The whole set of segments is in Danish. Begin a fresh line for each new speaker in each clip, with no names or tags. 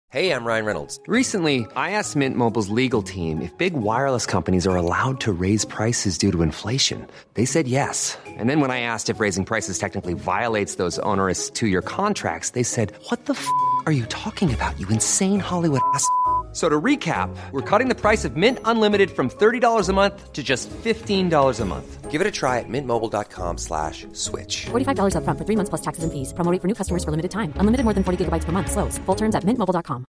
Hey, I'm Ryan Reynolds.
Recently, I asked Mint Mobile's legal team if big wireless companies are allowed to raise prices due to inflation. They said yes. And then when I asked if raising prices technically violates those onerous two-year contracts, they said, "What the are you talking about, you insane Hollywood ass?" So to recap, we're cutting the price of Mint Unlimited from $30 a month to just $15 a month.
Give it a try at mintmobile.com/switch.
$45 up front for 3 months plus taxes and fees. Promo rate for new customers for limited time. Unlimited more than 40 gigabytes per month. Slows full terms at mintmobile.com.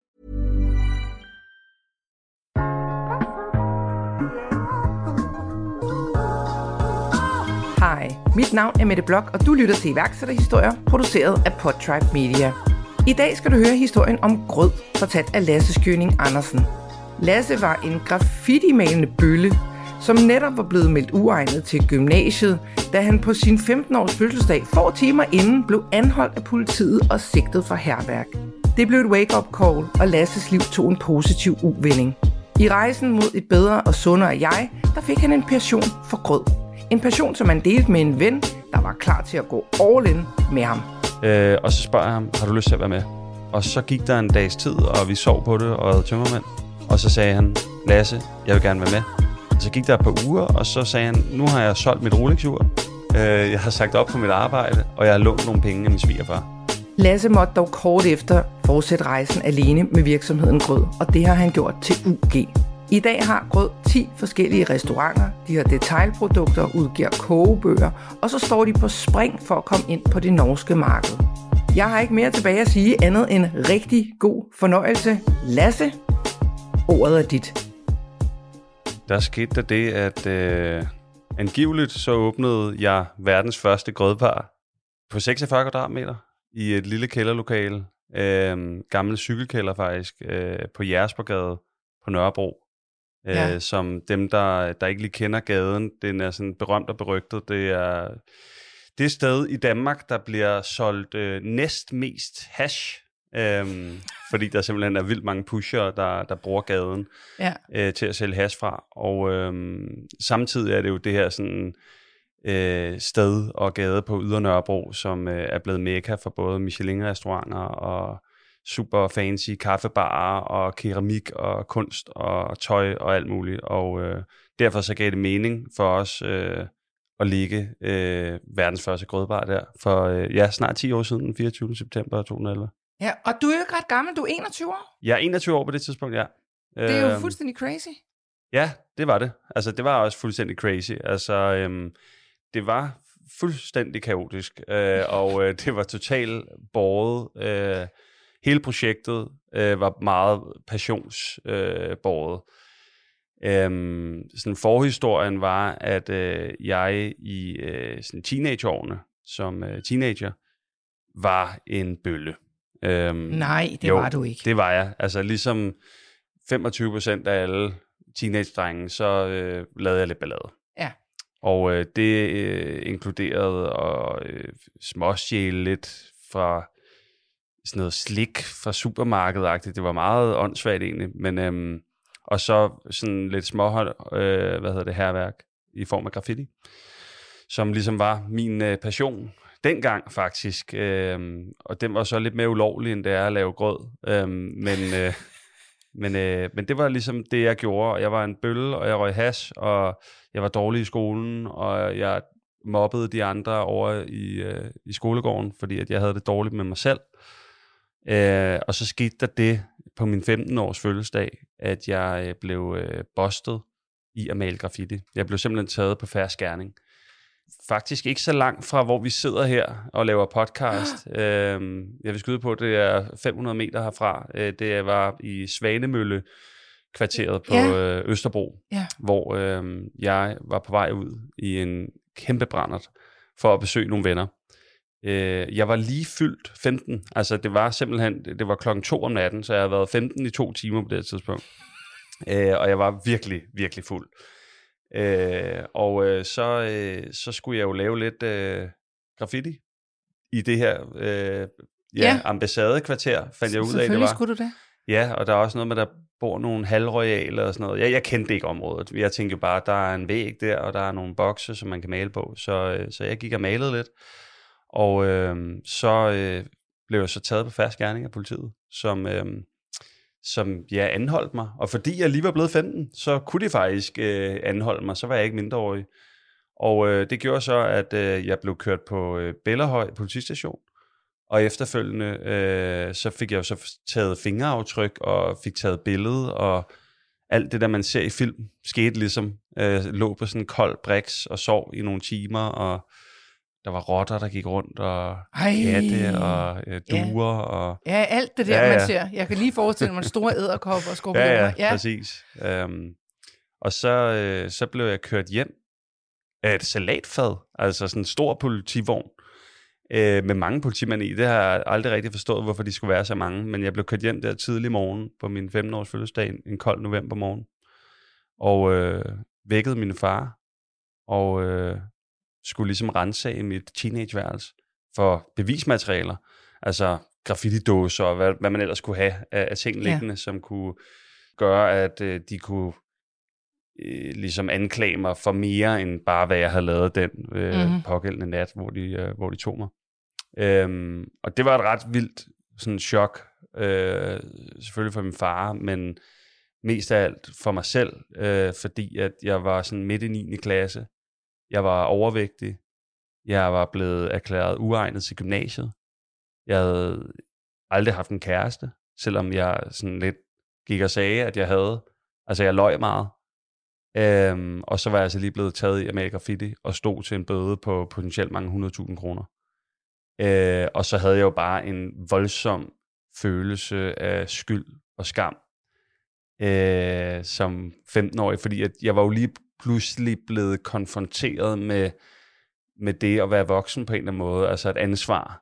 Hej, mit navn er Mette Blok, og du lytter til iværksætterhistorier, produceret af Podtribe Media. I dag skal du høre historien om grød, fortalt af Lasse Skjønning Andersen. Lasse var en graffiti-malende bølle, som netop var blevet meldt uegnet til gymnasiet, da han på sin 15-års fødselsdag få timer inden blev anholdt af politiet og sigtet for hærværk. Det blev et wake-up call, og Lasses liv tog en positiv uvending. I rejsen mod et bedre og sundere jeg, der fik han en passion for grød. En passion, som han delte med en ven, der var klar til at gå all in med ham.
Og så spørger jeg ham, har du lyst til at være med? Og så gik der en dags tid, og vi sov på det og havde tømmermænd. Og så sagde han, Lasse, jeg vil gerne være med. Og så gik der et par uger, og så sagde han, nu har jeg solgt mit Rolex-ur. Jeg har sagt op på mit arbejde, og jeg har lånt nogle penge af min svigerfar.
Lasse måtte dog kort efter fortsætte rejsen alene med virksomheden Grød, og det har han gjort til UG. I dag har Grød 10 forskellige restauranter, de har detailprodukter, udgiver kogebøger, og så står de på spring for at komme ind på det norske marked. Jeg har ikke mere tilbage at sige andet end rigtig god fornøjelse. Lasse, ordet er dit.
Der skete det, at angiveligt så åbnede jeg verdens første grødbar på 46 kvadratmeter i et lille kælderlokale. Gammel cykelkælder faktisk, på Jægersborggade på Nørrebro. Som dem, der ikke lige kender gaden, den er sådan berømt og berygtet. Det er det sted i Danmark, der bliver solgt næstmest hash, fordi der simpelthen er vildt mange pushere, der bruger gaden til at sælge hash fra. Og samtidig er det jo det her sådan sted og gade på Ydre Nørrebro, som er blevet mekka for både Michelin-restauranter og super fancy kaffebarer og keramik og kunst og tøj og alt muligt. Og derfor så gav det mening for os at ligge verdens første grødbar der for snart 10 år siden, den 24. september 2011.
Ja, og du er jo ikke ret gammel, du er 21 år.
Jeg er 21 år på det tidspunkt, ja.
Det er jo fuldstændig crazy.
Ja, det var det. Altså, det var også fuldstændig crazy. Altså, det var fuldstændig kaotisk, og det var totalt båret. Hele projektet var meget passionsbåret. Sådan forhistorien var, at jeg i sådan teenageårene, som teenager, var en bølle.
Nej, det var du ikke.
Det var jeg. Altså ligesom 25% af alle teenage-drenge, så lavede jeg lidt ballade. Ja. Og det inkluderede at småstjæle lidt fra sådan noget slik fra supermarkedet-agtigt. Det var meget åndssvagt egentlig, men og så sådan lidt småhold, hærværk i form af graffiti, som ligesom var min passion dengang faktisk, og den var så lidt mere ulovlig, end det er at lave grød, men det var ligesom det, jeg gjorde. Jeg var en bølle, og jeg røg hash, og jeg var dårlig i skolen, og jeg mobbede de andre over i skolegården, fordi at jeg havde det dårligt med mig selv. Og så skete der det på min 15-års fødselsdag, at jeg blev bustet i at male graffiti. Jeg blev simpelthen taget på fersk gerning. Faktisk ikke så langt fra, hvor vi sidder her og laver podcast. Jeg vil skyde på, at det er 500 meter herfra. Det var i Svanemølle-kvarteret på Østerbro, hvor jeg var på vej ud i en kæmpe brændert for at besøge nogle venner. Jeg var lige fyldt 15. Altså det var simpelthen, det var 2:00 om natten, så jeg havde været 15 i 2 timer på det tidspunkt. Og jeg var virkelig, virkelig fuld. Så skulle jeg jo lave lidt graffiti i det her ambassadekvarter, fandt jeg ud af, det var.
Selvfølgelig skulle du det.
Ja, og der er også noget med, der bor nogle halvroyale og sådan noget. Jeg kendte ikke området. Jeg tænkte jo bare, der er en væg der, og der er nogle bokse, som man kan male på. Så jeg gik og malede lidt. Og så blev jeg så taget på fersk gerning af politiet, som som anholdt mig. Og fordi jeg lige var blevet 15, så kunne de faktisk anholde mig, så var jeg ikke mindreårig. Og det gjorde så, at jeg blev kørt på Bellahøj politistation. Og efterfølgende, så fik jeg jo så taget fingeraftryk og fik taget billede, og alt det der, man ser i film, skete ligesom. Lå på sådan en kold briks og sov i nogle timer, og der var rotter, der gik rundt, og katte og duer. Og
ja, alt det der, man ser. Jeg kan lige forestille mig store edderkopper og skorpioner.
Ja, præcis. Og så blev jeg kørt hjem af et salatfad, altså sådan en stor politivogn, med mange politimænd i. Det har jeg aldrig rigtig forstået, hvorfor de skulle være så mange, men jeg blev kørt hjem der tidlig morgen på min 15-års fødselsdag, en kold novembermorgen, og vækkede min far, og skulle ligesom ransage mit teenageværelse for bevismaterialer, altså graffitidåser og hvad man ellers kunne have af ting liggende, som kunne gøre, at de kunne ligesom anklage mig for mere end bare, hvad jeg havde lavet den pågældende nat, hvor de tog mig. Og det var et ret vildt sådan chok, selvfølgelig for min far, men mest af alt for mig selv, fordi at jeg var sådan midt i 9. klasse. Jeg var overvægtig. Jeg var blevet erklæret uegnet til gymnasiet. Jeg havde aldrig haft en kæreste, selvom jeg sådan lidt gik og sagde, at jeg havde. Altså, jeg løj meget. Og så var jeg altså lige blevet taget i America Graffiti og stod til en bøde på potentielt mange 100.000 kroner. Og så havde jeg jo bare en voldsom følelse af skyld og skam som 15-årig, fordi at jeg var jo lige pludselig blevet konfronteret med det at være voksen på en eller anden måde, altså et ansvar,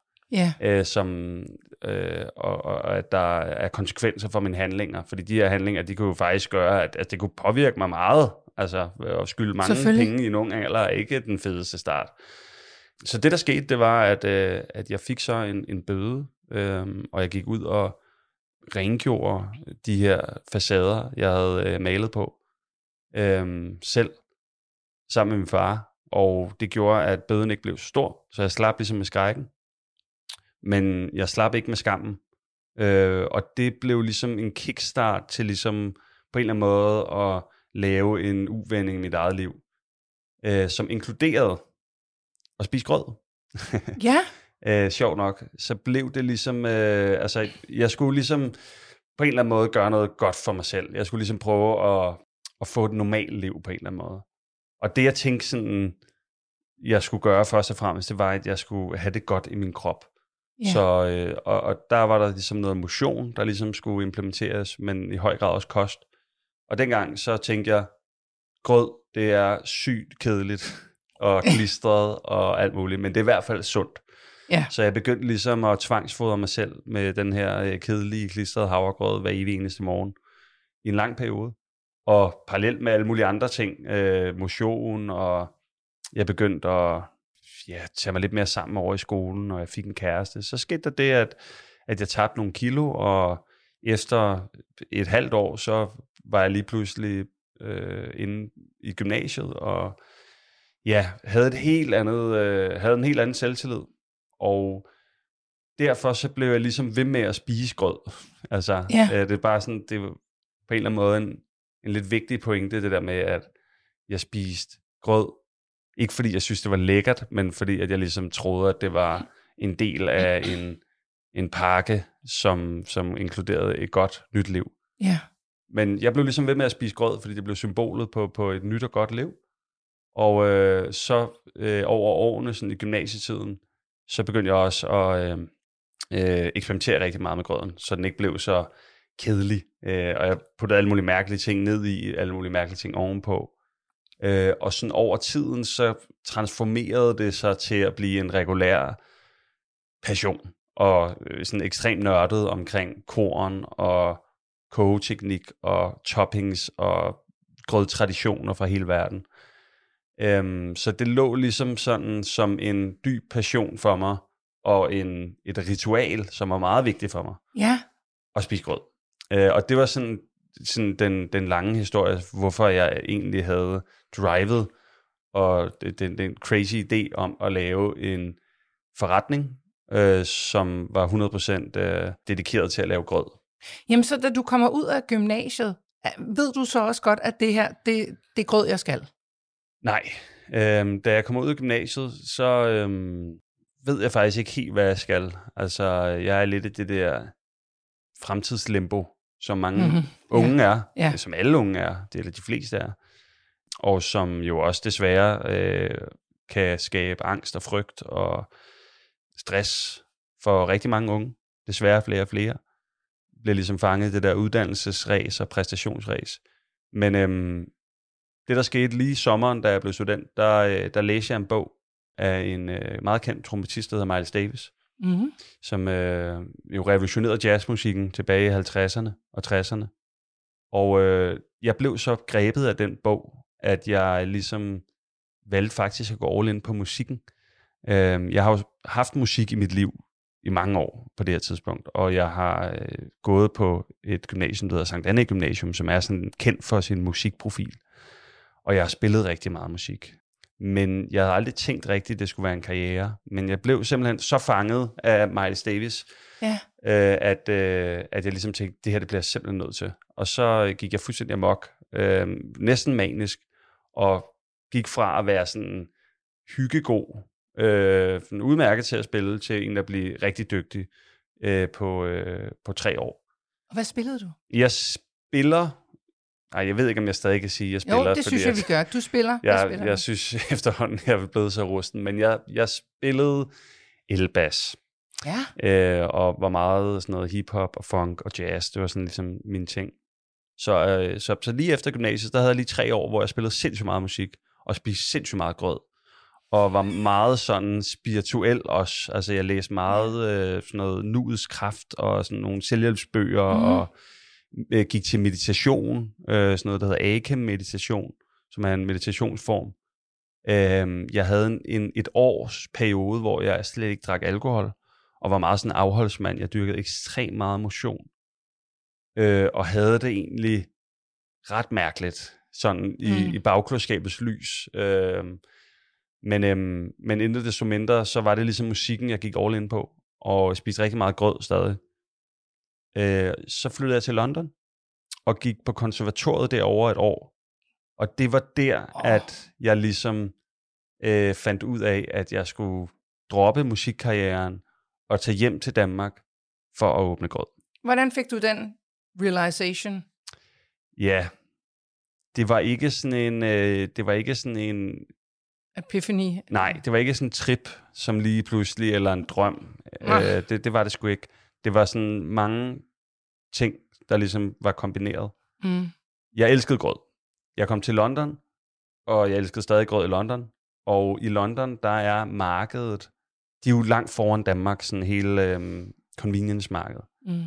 og at der er konsekvenser for mine handlinger, fordi de her handlinger, de kunne jo faktisk gøre, at det kunne påvirke mig meget, altså at skylde mange penge i en ung alder er ikke den fedeste start. Så det, der skete, det var, at jeg fik så en bøde, og jeg gik ud og rengjorde de her facader, jeg havde malet på, selv, sammen med min far, og det gjorde, at bøden ikke blev stor, så jeg slap ligesom med skrækken, men jeg slap ikke med skammen, og det blev ligesom en kickstart til ligesom på en eller anden måde at lave en uvending i mit eget liv, som inkluderede at spise grød. Ja. Sjovt nok, så blev det ligesom, altså jeg skulle ligesom på en eller anden måde gøre noget godt for mig selv. Jeg skulle ligesom prøve at få et normalt liv på en eller anden måde. Og det jeg tænkte sådan, jeg skulle gøre først og fremmest, det var, at jeg skulle have det godt i min krop. Yeah. Så, og der var der ligesom noget motion, der ligesom skulle implementeres, men i høj grad også kost. Og dengang så tænkte jeg, grød, det er sygt kedeligt og klistret og alt muligt, men det er i hvert fald sundt. Yeah. Så jeg begyndte ligesom at tvangsfodre mig selv med den her kedelige, klistrede havregrød hver evig eneste morgen i en lang periode. Og parallelt med alle mulige andre ting, motion, og jeg begyndte at tage mig lidt mere sammen over i skolen, og jeg fik en kæreste. Så skete der det, at jeg tabte nogle kilo, og efter et halvt år, så var jeg lige pludselig inde i gymnasiet, og havde en helt anden selvtillid. Og derfor så blev jeg ligesom ved med at spise grød. Altså, det er bare sådan, det var på en eller anden måde en lidt vigtig pointe, det der med, at jeg spiste grød. Ikke fordi jeg synes, det var lækkert, men fordi at jeg ligesom troede, at det var en del af en pakke, som inkluderede et godt nyt liv. Ja. Men jeg blev ligesom ved med at spise grød, fordi det blev symbolet på et nyt og godt liv. Og så over årene, sådan i gymnasietiden, så begyndte jeg også at eksperimentere rigtig meget med grøden, så den ikke blev så kedelig. Og jeg puttede alle mulige mærkelige ting ned i, alle mulige mærkelige ting ovenpå. Og sådan over tiden, så transformerede det sig til at blive en regulær passion, og sådan ekstremt nørdet omkring korn og kogeteknik og toppings og grødtraditioner fra hele verden. Så det lå ligesom sådan som en dyb passion for mig, og et ritual, som var meget vigtigt for mig. Ja. At spise grød. Og det var sådan den lange historie, hvorfor jeg egentlig havde drivet, og den crazy idé om at lave en forretning, som var 100% dedikeret til at lave grød.
Jamen, så da du kommer ud af gymnasiet, ved du så også godt, at det her, det er grød, jeg skal?
Nej. Da jeg kommer ud af gymnasiet, så ved jeg faktisk ikke helt, hvad jeg skal. Altså, jeg er lidt i det der fremtidslimbo, som mange unge er, som alle unge er, det er de fleste er, og som jo også desværre kan skabe angst og frygt og stress for rigtig mange unge. Desværre flere og flere bliver ligesom fanget i det der uddannelsesræs og præstationsræs. Men det, der skete lige i sommeren, da jeg blev student, der læste jeg en bog af en meget kendt trompetist, der hedder Miles Davis, som jo revolutionerede jazzmusikken tilbage i 50'erne og 60'erne. Og jeg blev så grebet af den bog, at jeg ligesom valgte faktisk at gå all in på musikken. Jeg har jo haft musik i mit liv i mange år på det her tidspunkt, og jeg har gået på et gymnasium, der hedder Sankt Anne Gymnasium, som er sådan kendt for sin musikprofil. Og jeg har spillet rigtig meget musik. Men jeg havde aldrig tænkt rigtigt, at det skulle være en karriere. Men jeg blev simpelthen så fanget af Miles Davis, at jeg ligesom tænkte, det her det bliver jeg simpelthen nødt til. Og så gik jeg fuldstændig amok, næsten manisk, og gik fra at være sådan hyggegod, udmærket til at spille, til en, der blev rigtig dygtig på 3 år.
Og hvad spillede du?
Jeg spiller... Nej, jeg ved ikke, om jeg stadig kan sige, at jeg spiller.
Jo, det synes jeg, vi gør. Du spiller.
Jeg synes efterhånden, jeg er blevet så rusten. Men jeg spillede elbass.
Ja.
Og var meget sådan noget hiphop og funk og jazz. Det var sådan ligesom mine ting. Så lige efter gymnasiet, der havde jeg lige 3 år, hvor jeg spillede sindssygt meget musik. Og spiste sindssygt meget grød. Og var meget sådan spirituel også. Altså jeg læste meget sådan noget nuets kraft og sådan nogle selvhjælpsbøger og gik til meditation, sådan noget, der hedder Akem-meditation, som er en meditationsform. Jeg havde et års periode, hvor jeg slet ikke drak alkohol, og var meget sådan en afholdsmand. Jeg dyrkede ekstremt meget motion, og havde det egentlig ret mærkeligt, sådan i bagklodskabets lys. Men intet desto mindre, så var det ligesom musikken, jeg gik all in på, og spiste rigtig meget grød stadig. Så flyttede jeg til London og gik på konservatoriet derovre et år. Og det var der, at jeg ligesom fandt ud af, at jeg skulle droppe musikkarrieren og tage hjem til Danmark for at åbne grød.
Hvordan fik du den realization?
Ja, det var ikke sådan en
Epiphany?
Nej, det var ikke sådan en trip, som lige pludselig, eller en drøm. Det var det sgu ikke. Det var sådan mange ting, der ligesom var kombineret. Jeg elskede grød. Jeg kom til London, og jeg elskede stadig grød i London. Og i London, der er markedet, de er jo langt foran Danmark, sådan hele convenience-markedet.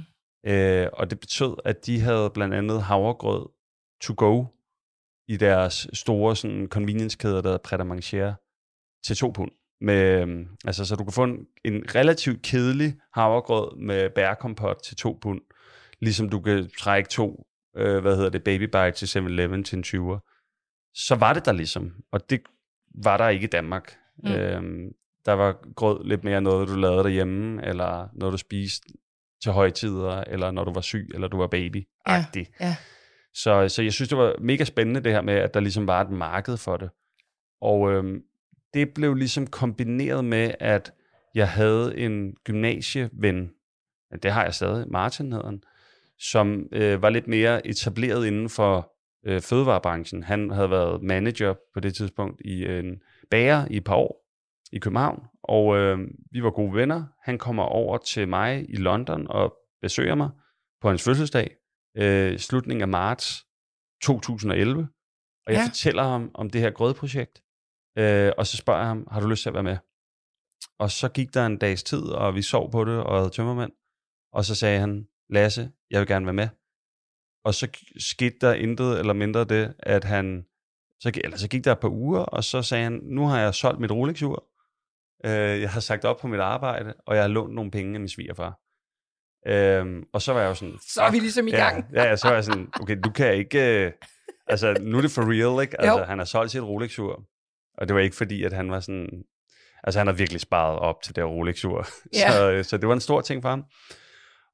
Og det betød, at de havde blandt andet havregrød to go i deres store sådan convenience-kæder, der hedder Pret a Manger, til 2 pund. Så du kan få en relativt kedelig havregrød med bærkompot til 2 pund, ligesom du kan trække 2 Baby Bite til 7-Eleven til en 20'er. Så var det der ligesom, og det var der ikke i Danmark. Der var grød lidt mere noget, du lavede derhjemme, eller noget, du spiste til højtider, eller når du var syg, eller du var baby-agtig.
Ja.
Så jeg synes, det var mega spændende det her med, at der ligesom var et marked for det. Og det blev ligesom kombineret med, at jeg havde en gymnasieven, det har jeg stadig, Martin hedder han, som var lidt mere etableret inden for fødevarebranchen. Han havde været manager på det tidspunkt i en bager i et par år i København, og vi var gode venner. Han kommer over til mig i London og besøger mig på hans fødselsdag, slutningen af marts 2011, og jeg fortæller ham om det her grødprojekt, og så spørger jeg ham, har du lyst til at være med? Og så gik der en dags tid, og vi sov på det, og havde tømmermænd, og så sagde han, Lasse, jeg vil gerne være med. Og så skete der intet eller mindre det, at så gik der et par uger, og så sagde han, nu har jeg solgt mit Rolex-ur, jeg har sagt op på mit arbejde, og jeg har lånt nogle penge af min svigerfar. Og så var jeg jo sådan...
Så er vi ligesom i gang.
Ja, så var jeg sådan, okay, du kan ikke... nu er det for real, ikke? Altså, han har solgt sit Rolex-ur, og det var ikke fordi, at han var sådan... Altså, han har virkelig sparet op til det Rolex-ur. Så det var en stor ting for ham.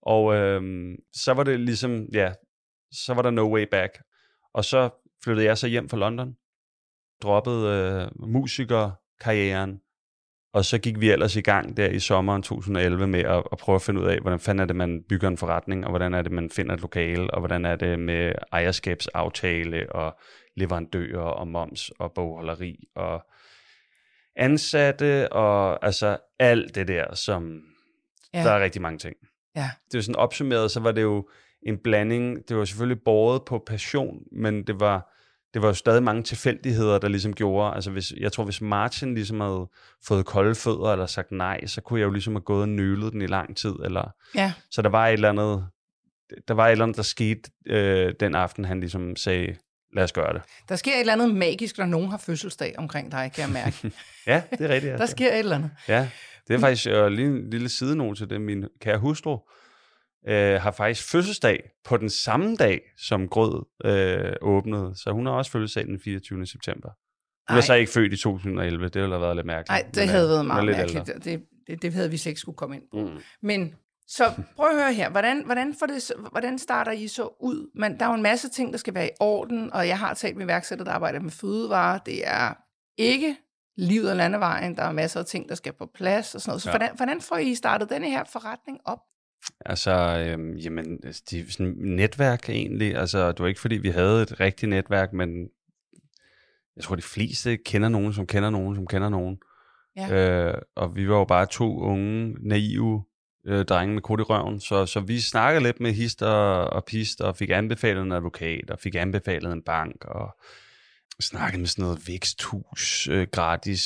Og så var det ligesom, så var der no way back. Og så flyttede jeg så hjem fra London, droppede musikerkarrieren, og så gik vi ellers i gang der i sommeren 2011 med at prøve at finde ud af, hvordan fanden er det, man bygger en forretning, og hvordan er det, man finder et lokale, og hvordan er det med ejerskabsaftale og leverandører og moms og bogholderi og ansatte og altså alt det der, som der er rigtig mange ting.
Ja.
Det var sådan opsummeret, så var det jo en blanding. Det var selvfølgelig båret på passion, men det var jo stadig mange tilfældigheder, der ligesom gjorde, altså jeg tror, hvis Martin ligesom havde fået kolde fødder eller sagt nej, så kunne jeg jo ligesom have gået og nølet den i lang tid, eller så der var et eller andet, der skete den aften, han ligesom sagde, lad os gøre det.
Der sker et eller andet magisk, når nogen har fødselsdag omkring dig, kan jeg mærke.
Ja, det er rigtigt.
Der sker et eller andet.
Ja, det er faktisk lige en lille sidenote til det. Min kære hustru har faktisk fødselsdag på den samme dag, som Grød åbnede. Så hun har også fødselsdag den 24. september. Hun er så ikke født i 2011. Det ville have været lidt mærkeligt.
Nej, det havde været meget mærkeligt. Det havde vi slet ikke skulle komme ind på. Men så prøv at høre her. Hvordan starter I så ud? Der er jo en masse ting, der skal være i orden, og jeg har talt med iværksættere, der arbejder med fødevarer. Det er ikke livet af landevejen. Der er masser af ting, der skal på plads og sådan noget. Så hvordan får I startet denne her forretning op?
Altså, det er sådan netværk egentlig. Altså, det var ikke fordi, vi havde et rigtigt netværk, men jeg tror, de fleste kender nogen, som kender nogen, som kender nogen. Ja. Og vi var jo bare 2 unge, naive drenge med krudt i røven. Så vi snakkede lidt med hist og pist, og fik anbefalet en advokat, og fik anbefalet en bank, og snakkede med sådan noget væksthus, gratis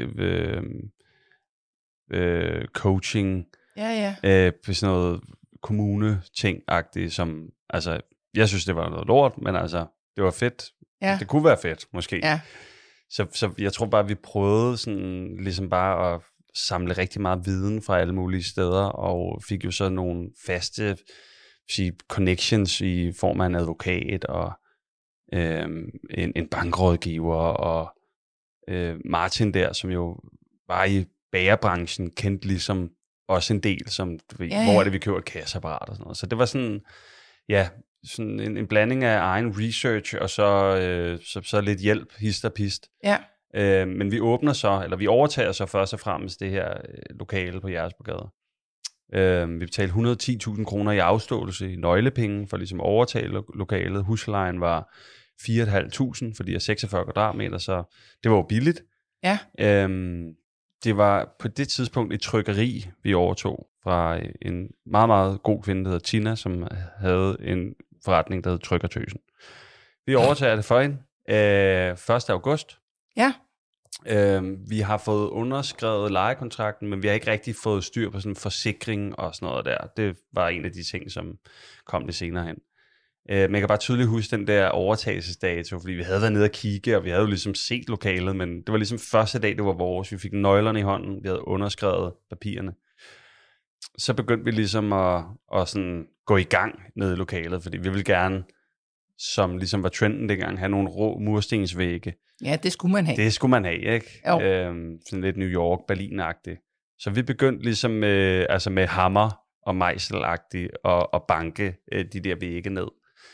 coaching, på sådan noget kommune-ting-agtigt, som, altså, jeg synes, det var noget lort, men altså, det var fedt. Ja. Det kunne være fedt, måske. Ja. Så jeg tror bare, vi prøvede sådan, ligesom bare at samle rigtig meget viden fra alle mulige steder, og fik jo så nogle faste connections i form af en advokat, og en bankrådgiver, og Martin der, som jo var i bagerbranchen, kendte ligesom også en del, som, hvor er det, vi køber et kasseapparat og sådan noget. Så det var sådan, sådan en blanding af egen research, og så lidt hjælp, hist og pist. Ja. Men vi overtager så først og fremmest det her lokale på Jægersborggade. Vi betalte 110.000 kroner i afståelse i nøglepenge for ligesom at overtage lokalet. Huslejen var 4.500, fordi jeg er 46 kvadratmeter, så det var jo billigt. Ja. Det var på det tidspunkt et trykkeri, vi overtog fra en meget, meget god kvinde, der hedder Tina, som havde en forretning, der hed Trykkertøsen. Vi overtager det for hende 1. august. Ja. Vi har fået underskrevet lejekontrakten, men vi har ikke rigtig fået styr på sådan en forsikring og sådan noget der. Det var en af de ting, som kom lidt senere hen. Men jeg kan bare tydeligt huske den der overtagelsesdato, fordi vi havde været nede og kigge, og vi havde jo ligesom set lokalet, men det var ligesom første dag, det var vores. Vi fik nøglerne i hånden, vi havde underskrevet papirerne. Så begyndte vi ligesom at sådan gå i gang nede i lokalet, fordi vi ville gerne, som ligesom var trenden dengang, have nogle rå murstensvægge.
Ja, det skulle man have.
Det skulle man have, ikke? Sådan lidt New York, Berlin-agtigt. Så vi begyndte ligesom med hammer og mejsel-agtigt at banke de der vægge ned.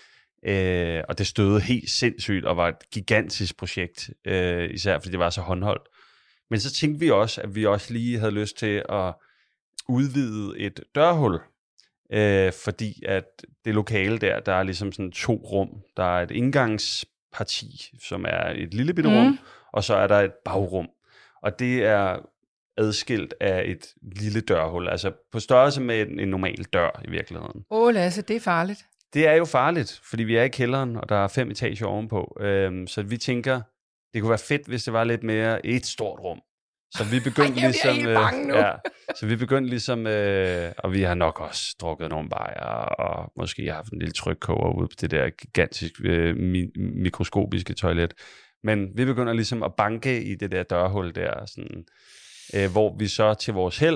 Og det stødede helt sindssygt og var et gigantisk projekt, især fordi det var så håndholdt. Men så tænkte vi også, at vi også lige havde lyst til at udvide et dørhul, fordi at det lokale der er ligesom sådan 2 rum. Der er et indgangsparti, som er et lille bitte rum, og så er der et bagrum. Og det er adskilt af et lille dørhul, altså på størrelse med en normal dør i virkeligheden.
Lasse, det er farligt.
Det er jo farligt, fordi vi er i kælderen, og der er 5 etager ovenpå. Så vi tænker, det kunne være fedt, hvis det var lidt mere et stort rum. Så vi begyndte ligesom, og vi har nok også drukket nogle bajer, og måske haft en lille trykkoger ude på det der gigantiske mikroskopiske toilet. Men vi begynder ligesom at banke i det der dørhul der, sådan, hvor vi så til vores held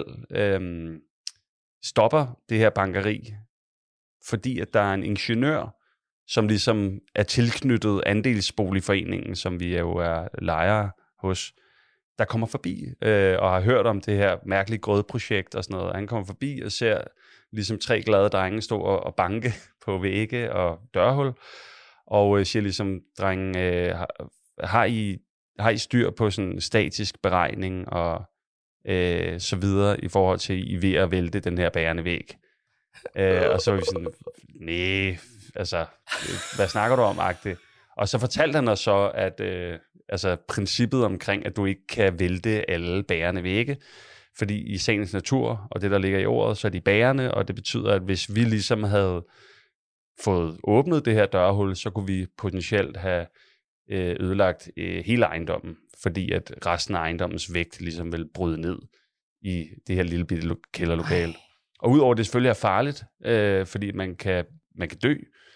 stopper det her bankeri, fordi at der er en ingeniør, som ligesom er tilknyttet andelsboligforeningen, som vi jo er lejere hos, der kommer forbi og har hørt om det her mærkelige grødprojekt og sådan noget. Han kommer forbi og ser ligesom 3 glade drenge stå og banke på vægge og dørhul, og siger ligesom, drenge, har I styr på sådan statisk beregning og så videre i forhold til, I ved at vælte den her bærende væg? Og så var vi sådan, nej, altså, hvad snakker du om, agtigt? Og så fortalte han os så, at princippet omkring, at du ikke kan vælte alle bærende vægge, fordi i sagens natur, og det der ligger i ordet, så er de bærende, og det betyder, at hvis vi ligesom havde fået åbnet det her dørhul, så kunne vi potentielt have ødelagt hele ejendommen, fordi at resten af ejendommens vægt ligesom vil bryde ned i det her lille bitte kælderlokale. Og udover det selvfølgelig er farligt, fordi man kan dø,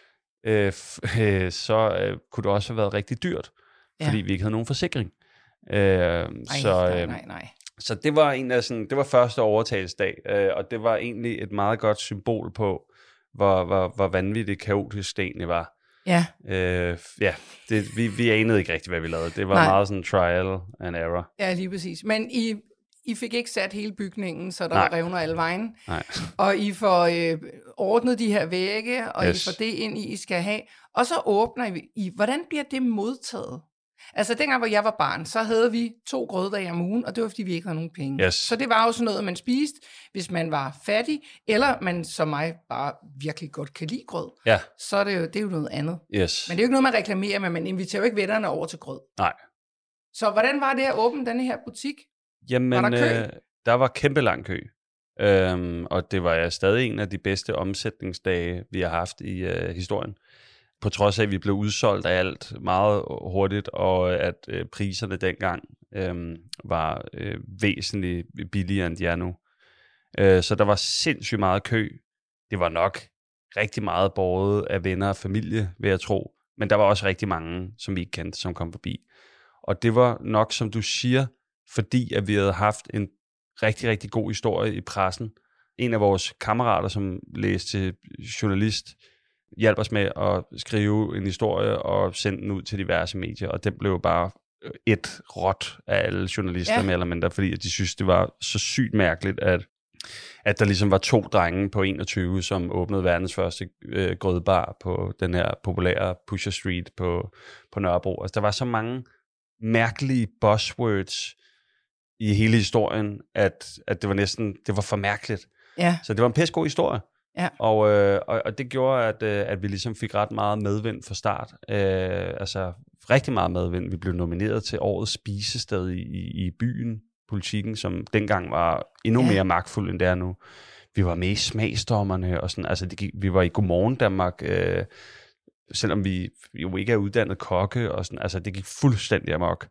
så kunne det også have været rigtig dyrt, fordi vi ikke havde nogen forsikring.
Nej.
Så det var det var første overtagelsesdag, og det var egentlig et meget godt symbol på, hvor vanvittigt kaotisk det egentlig var.
Ja.
Vi anede ikke rigtigt, hvad vi lavede. Det var meget sådan trial and error.
Ja, lige præcis. Men I fik ikke sat hele bygningen, så der var revner alle vejen.
Nej.
Og I får ordnet de her vægge, og I får det ind, I skal have. Og så åbner I. Hvordan bliver det modtaget? Altså dengang, hvor jeg var barn, så havde vi 2 grøddage om ugen, og det var, fordi vi ikke havde nogen penge.
Yes.
Så det var jo sådan noget, man spiste, hvis man var fattig, eller man som mig bare virkelig godt kan lide grød.
Ja.
Så er det er jo noget andet.
Yes.
Men det er jo ikke noget, man reklamerer med, man inviterer jo ikke vennerne over til grød.
Nej.
Så hvordan var det at åbne denne her butik?
Jamen,
var der kø?
Der var kæmpe lang kø. Og det var stadig en af de bedste omsætningsdage, vi har haft i historien. På trods af, at vi blev udsolgt af alt meget hurtigt, og at priserne dengang var væsentligt billigere, end de er nu. Så der var sindssygt meget kø. Det var nok rigtig meget båret af venner og familie, vil jeg tro. Men der var også rigtig mange, som vi ikke kendte, som kom forbi. Og det var nok, som du siger, fordi at vi havde haft en rigtig, rigtig god historie i pressen. En af vores kammerater, som læste til journalist, hjalp os med at skrive en historie og sende den ud til diverse medier, og det blev bare et råt af alle journalister mere eller mindre, fordi at de synes, det var så sygt mærkeligt, at der ligesom var 2 drenge på 21, som åbnede verdens første grødbar på den her populære Pusher Street på Nørrebro. Altså, der var så mange mærkelige buzzwords i hele historien, at det var næsten, det var for mærkeligt.
Ja.
Så det var en pissegod historie.
Ja.
Og det gjorde, at vi ligesom fik ret meget medvind fra start. Altså rigtig meget medvind. Vi blev nomineret til årets spisested i byen, Politikken, som dengang var endnu mere magtfuld, end det er nu. Vi var med i Smagsdommerne, og sådan, altså vi var i Godmorgen Danmark, selvom vi jo ikke er uddannet kokke, og sådan, altså det gik fuldstændig amok.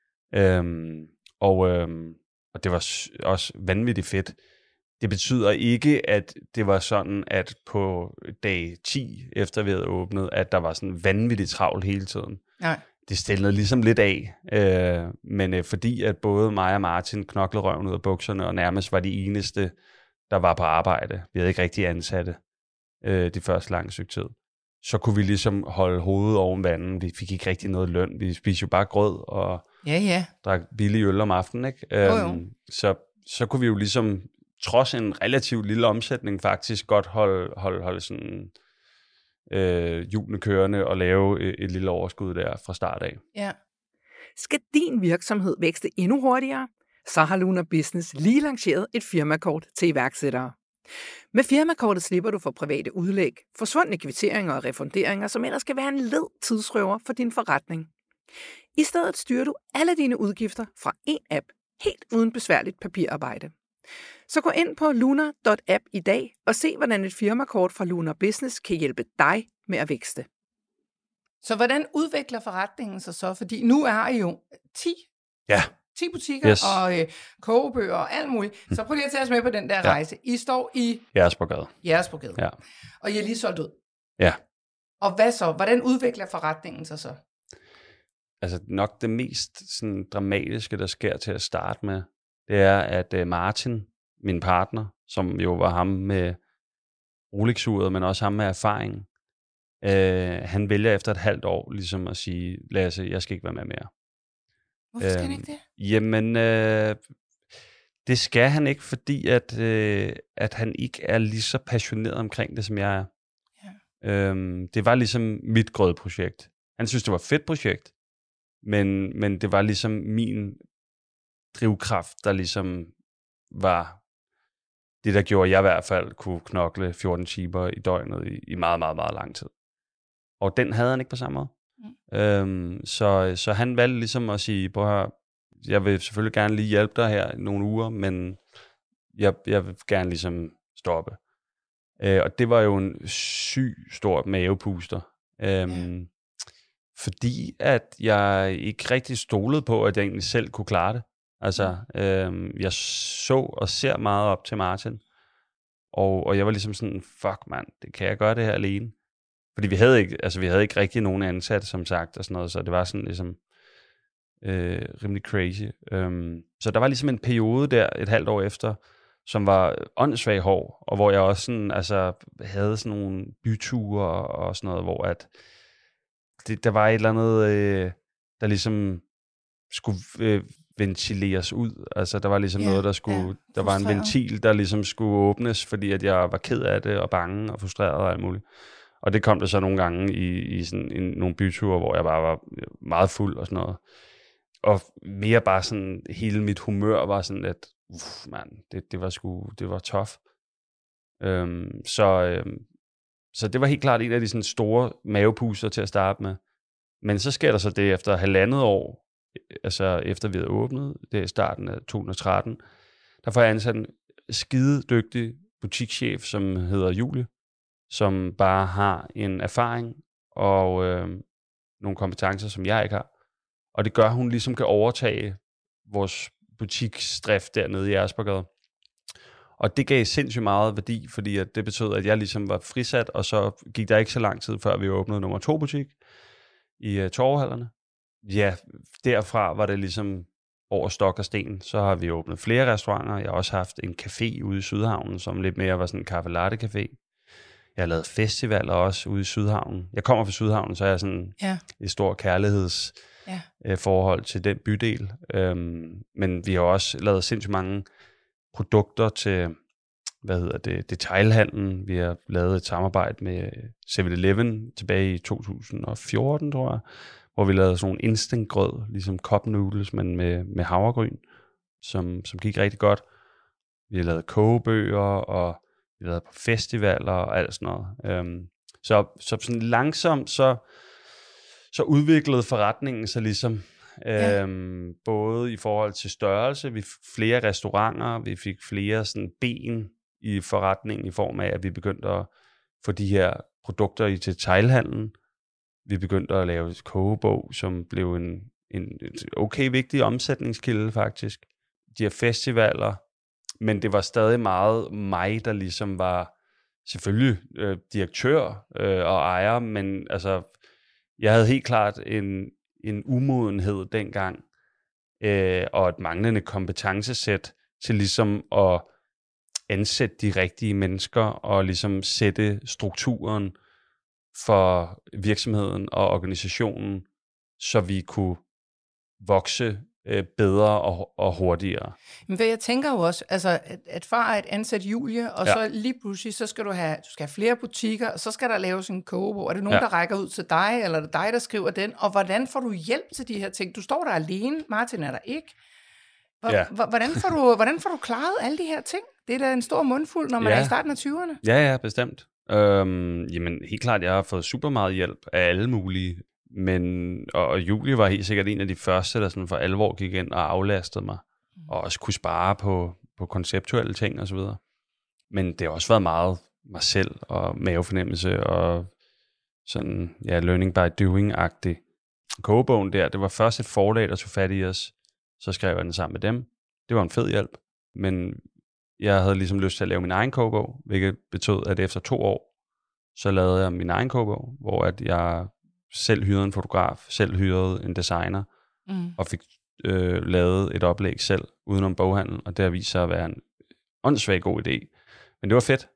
Og det var også vanvittigt fedt. Det betyder ikke, at det var sådan, at på dag 10, efter vi havde åbnet, at der var sådan vanvittigt travlt hele tiden.
Nej.
Det stillede ligesom lidt af, men fordi at både mig og Martin knoklede røven ud af bukserne, og nærmest var de eneste, der var på arbejde. Vi havde ikke rigtig ansatte de første lange stykke tid. Så kunne vi ligesom holde hovedet oven vandet. Vi fik ikke rigtig noget løn. Vi spiste jo bare grød og drak billig øl om aftenen, ikke? Så kunne vi jo ligesom, trods en relativt lille omsætning, faktisk godt holde sådan hjulene kørende og lave et lille overskud der fra start af.
Ja.
Skal din virksomhed vækste endnu hurtigere? Så har Lunar Business lige lanceret et firmakort til iværksættere. Med firmakortet slipper du for private udlæg, forsvundne kvitteringer og refunderinger, som ellers skal være en led tidsrøver for din forretning. I stedet styrer du alle dine udgifter fra én app, helt uden besværligt papirarbejde. Så gå ind på lunar.app i dag og se, hvordan et firmakort fra Lunar Business kan hjælpe dig med at vækste.
Så hvordan udvikler forretningen sig så? Fordi nu er I jo 10 butikker og kogebøger og alt muligt. Så prøv lige at tage os med på den der rejse. I står i Jægersborgade.
Ja.
Og I er lige solgt ud.
Ja.
Og hvad så? Hvordan udvikler forretningen sig så?
Altså nok det mest sådan dramatiske, der sker til at starte med, det er, at Martin, min partner, som jo var ham med Rolex-uret, men også ham med erfaring, han vælger efter et halvt år ligesom at sige, Lasse, jeg skal ikke være med mere.
Hvorfor skal han ikke det?
Jamen, Det skal han ikke, fordi at han ikke er lige så passioneret omkring det, som jeg er. Ja. Det var ligesom mit grødprojekt. Han synes, det var et fedt projekt, men det var ligesom min drivkraft, der ligesom var det, der gjorde, at jeg i hvert fald kunne knokle 14 timer i døgnet i meget, meget, meget lang tid. Og den havde han ikke på samme måde. Så han valgte ligesom at sige, jeg vil selvfølgelig gerne lige hjælpe dig her i nogle uger, men jeg vil gerne ligesom stoppe. Og det var jo en stor mavepuster. Fordi at jeg ikke rigtig stolede på, at jeg egentlig selv kunne klare det. Altså, jeg så og ser meget op til Martin. Og jeg var ligesom sådan, fuck mand, det kan jeg gøre det her alene. Fordi vi havde ikke rigtig nogen ansatte, som sagt, og sådan noget, så det var sådan ligesom rimelig crazy. Så der var ligesom en periode der, et halvt år efter, som var åndssvagt hård, og hvor jeg også sådan, altså, havde sådan nogle byture og sådan noget, hvor at der var et eller andet, der ligesom skulle ventileres ud. Altså, der var ligesom noget, der skulle, der var en ventil, der ligesom skulle åbnes, fordi at jeg var ked af det, og bange, og frustreret og alt muligt. Og det kom der så nogle gange i sådan nogle byture, hvor jeg bare var meget fuld og sådan noget. Og mere bare sådan, hele mit humør var sådan, at det var tough. Så det var helt klart en af de sådan store mavepuster til at starte med. Men så sker der så det efter 1,5 år, altså efter vi havde åbnet, det er i starten af 2013, der får jeg ansat en skide dygtig butikschef, som hedder Julie, som bare har en erfaring og nogle kompetencer, som jeg ikke har. Og det gør, at hun ligesom kan overtage vores butiksdrift dernede i Aspergade. Og det gav sindssygt meget værdi, fordi at det betød, at jeg ligesom var frisat, og så gik der ikke så lang tid, før vi åbnede nummer 2 butik i Torvehallerne. Ja, derfra var det ligesom over stok og sten. Så har vi åbnet flere restauranter. Jeg har også haft en café ude i Sydhavnen, som lidt mere var sådan en kaffe latte café. Jeg har lavet festivaler også ude i Sydhavnen. Jeg kommer fra Sydhavnen, så er jeg sådan et stort kærlighedsforhold til den bydel. Men vi har også lavet sindssygt mange produkter til, detailhandlen. Vi har lavet et samarbejde med 7-Eleven tilbage i 2014, tror jeg, hvor vi lavede sådan nogle instant grød, ligesom cup noodles, men med havregryn, som gik rigtig godt. Vi har lavet kogebøger, og vi har været på festivaler og alt sådan noget. Så sådan langsomt, så udviklede forretningen sig ligesom, både i forhold til størrelse, vi fik flere restauranter, vi fik flere sådan ben i forretningen i form af, at vi begyndte at få de her produkter i detailhandlen. Vi begyndte at lave et kogebog, som blev en okay vigtig omsætningskilde faktisk. De her festivaler, men det var stadig meget mig, der ligesom var selvfølgelig direktør og ejer, men altså, jeg havde helt klart en umodenhed dengang, og et manglende kompetencesæt til ligesom at ansætte de rigtige mennesker, og ligesom sætte strukturen for virksomheden og organisationen, så vi kunne vokse bedre og hurtigere.
Men jeg tænker jo også, altså, at far er et ansat Julie, og så lige pludselig, så skal du have flere butikker, og så skal der laves en kogebog. Er det nogen, der rækker ud til dig, eller er det dig, der skriver den? Og hvordan får du hjælp til de her ting? Du står der alene, Martin er der ikke. Hvordan får du klaret alle de her ting? Det er da en stor mundfuld, når man er i starten af 20'erne.
Ja, bestemt. Jamen, helt klart, jeg har fået super meget hjælp af alle mulige. Og Julie var helt sikkert en af de første, der sådan for alvor gik ind og aflastede mig, og også kunne spare på konceptuelle ting og så videre. Men det har også været meget mig selv og mavefornemmelse og sådan, learning by doing-agtig. Kogebogen der, det var først et forlag, der tog fat i os, så skrev jeg den sammen med dem. Det var en fed hjælp, men jeg havde ligesom lyst til at lave min egen kogebog, hvilket betød, at efter 2 år, så lavede jeg min egen kogebog, hvor at jeg selv hyrede en fotograf, selv hyrede en designer, og fik lavet et oplæg selv, udenom boghandel, og det har vist sig at være en åndssvagt god idé. Men det var fedt,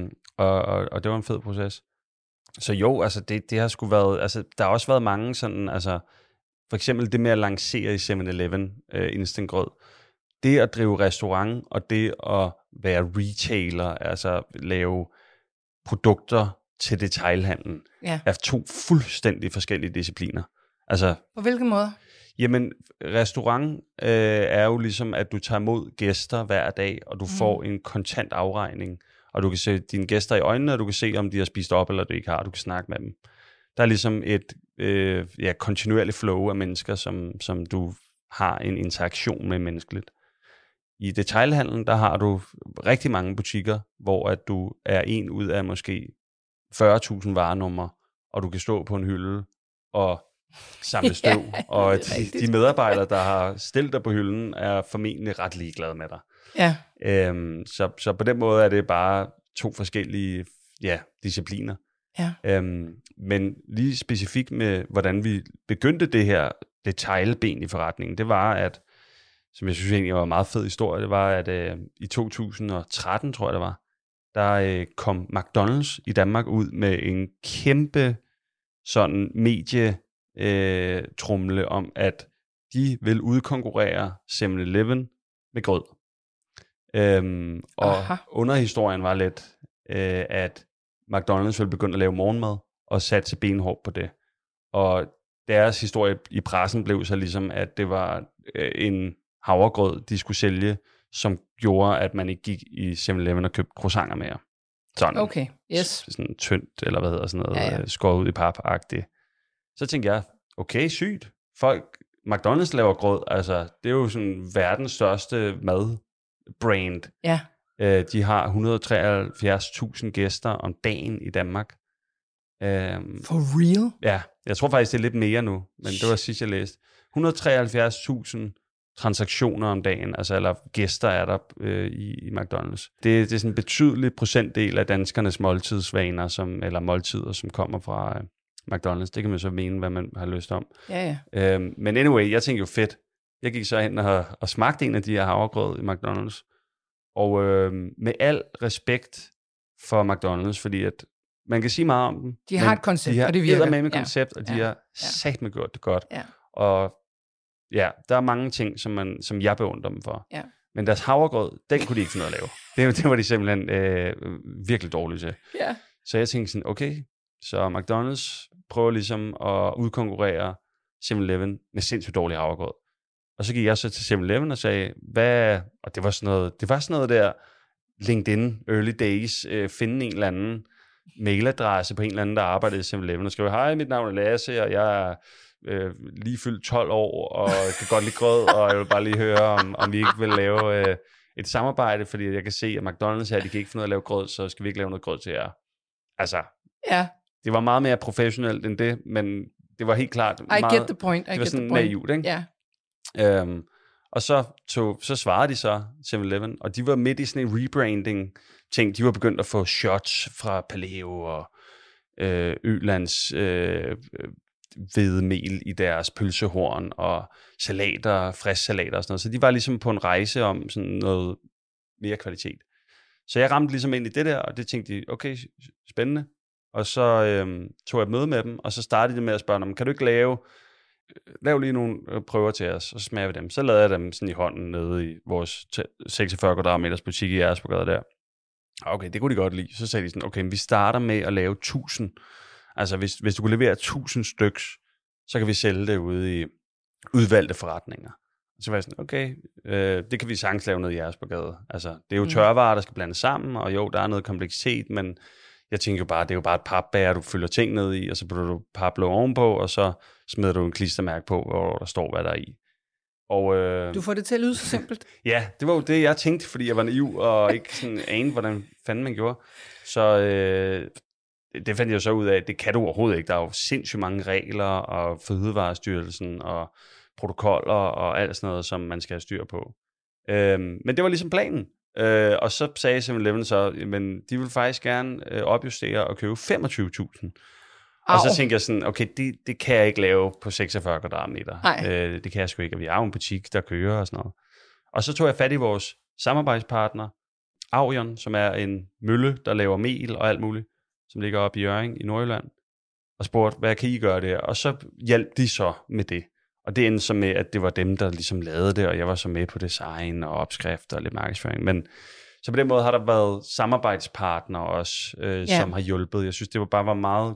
og det var en fed proces. Så jo, altså det har sgu været, altså der har også været mange sådan, altså for eksempel det med at lancere i 7-Eleven instant grød, det at drive restaurant og det at være retailer, altså lave produkter til detailhandlen, er 2 fuldstændig forskellige discipliner. Altså,
på hvilken måde?
Jamen, restaurant er jo ligesom, at du tager imod gæster hver dag, og du får en kontant afregning, og du kan se dine gæster i øjnene, og du kan se, om de har spist op, eller du ikke har. Du kan snakke med dem. Der er ligesom et kontinuerligt flow af mennesker, som du har en interaktion med menneskeligt. I detailhandlen, der har du rigtig mange butikker, hvor at du er en ud af måske 40.000 varenumre, og du kan stå på en hylde og samle støv, og de medarbejdere, der har stillet dig på hylden, er formentlig ret ligeglade med dig.
Ja.
Så på den måde er det bare 2 forskellige discipliner.
Ja.
Men lige specifikt med, hvordan vi begyndte det her detailben i forretningen, det var, at, som jeg synes egentlig var en meget fed historie, det var, at i 2013, tror jeg det var, der kom McDonald's i Danmark ud med en kæmpe sådan medietrumle om, at de vil udkonkurrere 7-Eleven med grød. Og underhistorien var lidt, at McDonald's ville begynde at lave morgenmad og satse benhårdt på det. Og deres historie i pressen blev så ligesom, at det var en havregrød, de skulle sælge, som gjorde, at man ikke gik i 7-Eleven og købte croissanter mere. Sådan,
okay, yes.
Sådan tyndt, eller hvad hedder sådan noget, skåret ud i pap-agtigt. Så tænkte jeg, okay, sygt. McDonald's laver grød, altså det er jo sådan verdens største madbrand.
Ja.
De har 173.000 gæster om dagen i Danmark.
For real?
Ja, jeg tror faktisk, det er lidt mere nu, men det var sidst, jeg læste. 173.000 transaktioner om dagen, altså eller gæster er der i McDonald's. Det er sådan en betydelig procentdel af danskernes måltidsvaner, eller måltider, som kommer fra McDonald's. Det kan man så mene, hvad man har lyst om.
Ja.
Men anyway, jeg tænkte jo fedt. Jeg gik så hen og smagte en af de her havregrød i McDonald's. Og med al respekt for McDonald's, fordi at man kan sige meget om dem.
De har et koncept, og det virker.
De har med koncept, og de har satme gjort det godt.
Ja.
Og ja, der er mange ting, som jeg beundrer dem for.
Ja.
Men deres havregrød, den kunne de ikke finde noget at lave. Det var de simpelthen virkelig dårlige til.
Ja.
Så jeg tænkte sådan, okay, så McDonald's prøver ligesom at udkonkurrere 7-Eleven med sindssygt dårlig havregrød. Og så gik jeg så til 7-Eleven og sagde, og det var sådan noget der, LinkedIn, early days, finde en eller anden mailadresse på en eller anden, der arbejdede i 7-Eleven, og skrive, hej, mit navn er Lasse, og jeg er lige fyldt 12 år, og kan godt lide grød, og jeg vil bare lige høre, om vi ikke vil lave et samarbejde, fordi jeg kan se, at McDonald's her, de kan ikke finde ud af at lave grød, så skal vi ikke lave noget grød til jer. Altså, det var meget mere professionelt end det, men det var helt klart meget,
I get the point.
Det var sådan naivt, ikke?
Ja.
Og så svarede de så 7-Eleven, og de var midt i sådan en rebranding ting. De var begyndt at få shots fra Paleo og Ølands hvedemel i deres pølsehorn og salater, frisk salater og sådan noget. Så de var ligesom på en rejse om sådan noget mere kvalitet. Så jeg ramte ligesom ind i det der, og det tænkte de, okay, spændende. Og så tog jeg et møde med dem, og så startede de med at spørge dem, kan du ikke lav lige nogle prøver til os, og så smager vi dem. Så lavede jeg dem sådan i hånden nede i vores 46 kvadratmeters butik i Jægersborgade der. Okay, det kunne de godt lide. Så sagde de sådan, okay, vi starter med at lave 1000. Altså, hvis du kunne levere 1000 styks, så kan vi sælge det ude i udvalgte forretninger. Så var jeg sådan, okay, det kan vi sagtens lave noget i Jægersborgade. Altså, det er jo tørvarer, der skal blandes sammen, og jo, der er noget kompleksitet, men jeg tænker jo bare, det er jo bare et papbæger, du fylder ting ned i, og så putter du paplåg ovenpå, og så smider du en klistermærke på, hvor der står, hvad der er i. Og,
du får det til at lyde så simpelt.
Ja, det var jo det, jeg tænkte, fordi jeg var naiv, og ikke sådan anede, hvordan fanden man gjorde. Så det fandt jeg så ud af, at det kan du overhovedet ikke. Der er jo sindssygt mange regler, og Fødevarestyrelsen, og protokoller, og alt sådan noget, som man skal have styr på. Men det var ligesom planen. Og så sagde 7-Eleven så, men de vil faktisk gerne opjustere og købe 25.000. Og så tænkte jeg sådan, okay, det kan jeg ikke lave på 46 kvadratmeter. Det kan jeg sgu ikke, og vi har jo en butik, der kører og sådan noget. Og så tog jeg fat i vores samarbejdspartner, Aurion, som er en mølle, der laver mel og alt muligt, som ligger oppe i Hjørring i Nordjylland, og spurgte, hvad kan I gøre der? Og så hjalp de så med det. Og det endte så med, at det var dem, der ligesom lavede det, og jeg var så med på design og opskrifter og lidt markedsføring. Men så på den måde har der været samarbejdspartnere også, som har hjulpet. Jeg synes, det var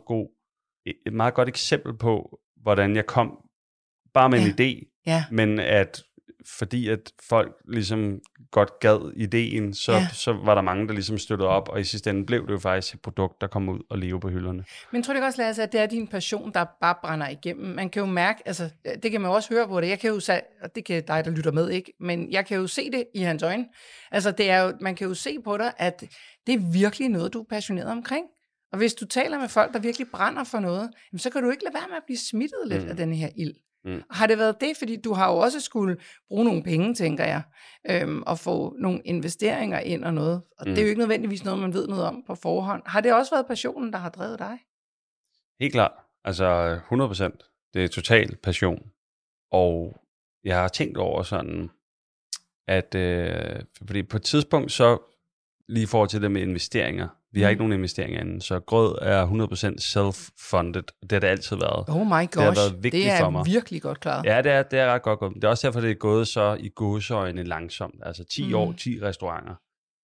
et meget godt eksempel på, hvordan jeg kom bare med en idé, men at fordi at folk ligesom godt gad ideen, så var der mange, der ligesom støttede op, og i sidste ende blev det jo faktisk et produkt, der kom ud og leve på hylderne.
Men tror du ikke også, Lasse, at det er din passion, der bare brænder igennem? Man kan jo mærke, altså det kan man også høre på det, jeg kan jo sige, og det kan dig, der lytter med, ikke? Men jeg kan jo se det i hans øjne. Altså det er jo, man kan jo se på dig, at det er virkelig noget, du er passioneret omkring. Og hvis du taler med folk, der virkelig brænder for noget, så kan du ikke lade være med at blive smittet lidt af den her ild. Har det været det, fordi du har jo også skulle bruge nogle penge, tænker jeg, og få nogle investeringer ind og noget, og det er jo ikke nødvendigvis noget, man ved noget om på forhånd. Har det også været passionen, der har drevet dig?
Helt klart, altså 100%. Det er total passion, og jeg har tænkt over sådan, at fordi på et tidspunkt så, lige i forhold til det med investeringer, vi har ikke nogen investeringer inden, så Grød er 100% self-funded. Det har det altid været.
Oh my gosh,
det har været vigtigt for mig.
Det er virkelig godt klaret.
Ja, det er ret godt gået. Det er også derfor, det er gået så i gåseøjne langsomt. Altså 10 år, 10 restauranter.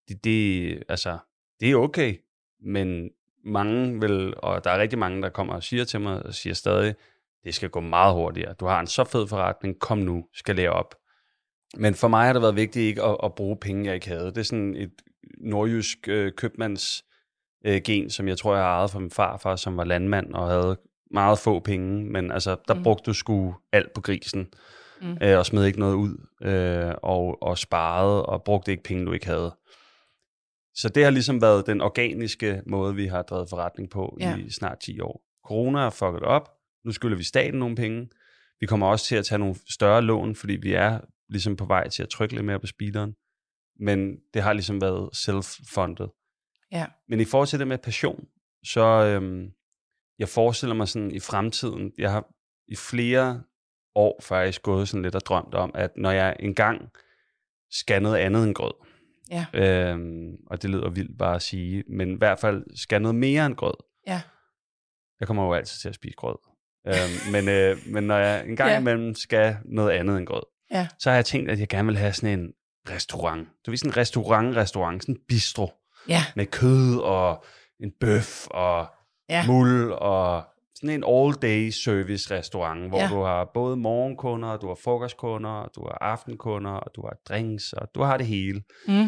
Det er okay, men mange vil, og der er rigtig mange, der kommer og siger til mig, og siger stadig, det skal gå meget hurtigere. Du har en så fed forretning, kom nu, skal lære op. Men for mig har det været vigtigt ikke at bruge penge, jeg ikke havde. Det er sådan et nordjysk købmands gen, som jeg tror, jeg har ejet fra min farfar, som var landmand og havde meget få penge, men altså, der brugte du sgu alt på grisen, og smed ikke noget ud, og sparede, og brugte ikke penge, du ikke havde. Så det har ligesom været den organiske måde, vi har drevet forretning på i snart 10 år. Corona har fucket op, nu skylder vi staten nogle penge, vi kommer også til at tage nogle større lån, fordi vi er ligesom på vej til at trykke lidt mere på speederen, men det har ligesom været self-funded.
Ja.
Men i forhold til det med passion, så jeg forestiller mig sådan i fremtiden, jeg har i flere år faktisk gået sådan lidt og drømt om, at når jeg engang skal noget andet end grød, og det lyder vildt bare at sige, men i hvert fald skal noget mere end grød.
Ja.
Jeg kommer jo altid til at spise grød. Men når jeg engang imellem skal noget andet end grød, så har jeg tænkt, at jeg gerne vil have sådan en restaurant. Du ved, sådan en restaurant, sådan en bistro.
Ja.
Med kød og en bøf og muld og sådan en all-day service restaurant, hvor du har både morgenkunder, du har frokostkunder, du har aftenkunder, og du har drinks, og du har det hele.